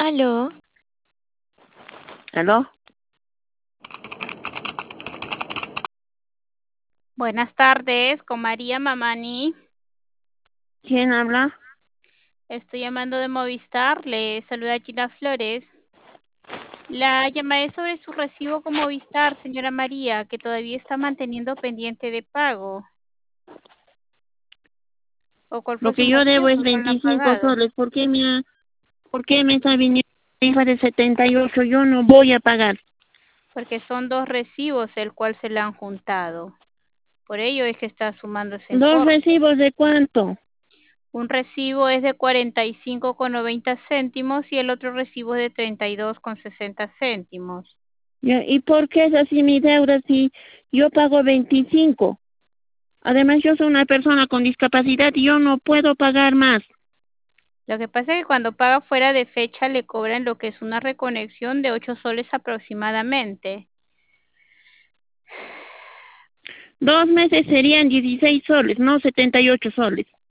Aló, ¿Aló? Buenas tardes, con María Mamani. ¿Quién habla? Estoy llamando de Movistar. Le saluda Gina Flores. La llamaré sobre su recibo con Movistar, señora María, que todavía está manteniendo pendiente de pago. ¿O cuál Lo fue su que yo motivo debo es por cual no ha 25 pagado? soles. ¿Por qué me está viniendo mi hija de 78? Yo no voy a pagar. Porque son dos recibos el cual se le han juntado. Por ello es que está sumando ese ¿Dos importe. recibos de cuánto? Un recibo es de 45,90 céntimos y el otro recibo es de 32,60 céntimos. Ya, ¿y por qué es así mi deuda si yo pago 25? Además, yo soy una persona con discapacidad y yo no puedo pagar más. Lo que pasa es que cuando paga fuera de fecha le cobran lo que es una reconexión de 8 soles aproximadamente. 2 meses serían 16 soles, no 78 soles.